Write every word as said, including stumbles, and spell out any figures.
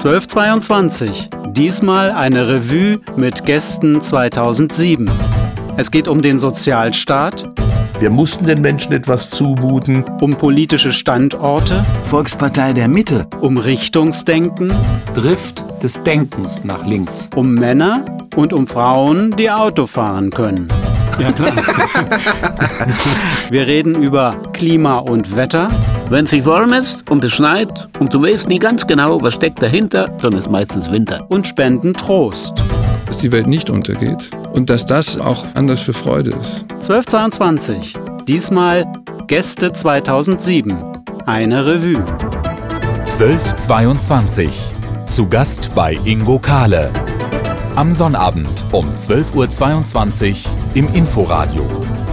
zwölf zweiundzwanzig. Diesmal eine Revue mit Gästen zweitausendsieben. Es geht um den Sozialstaat. Wir mussten den Menschen etwas zumuten. Um politische Standorte. Volkspartei der Mitte. Um Richtungsdenken. Drift des Denkens nach links. Um Männer und um Frauen, die Auto fahren können. Ja, klar. Wir reden über Klima und Wetter. Wenn es sich warm ist und es schneit und du weißt nie ganz genau, was steckt dahinter, dann ist meistens Winter. Und spenden Trost. Dass die Welt nicht untergeht und dass das auch Anlass für Freude ist. zwölf zweiundzwanzig. Diesmal Gäste zweitausendsieben. Eine Revue. zwölf zweiundzwanzig. Zu Gast bei Ingo Kahle. Am Sonnabend um zwölf Uhr zweiundzwanzig im Inforadio.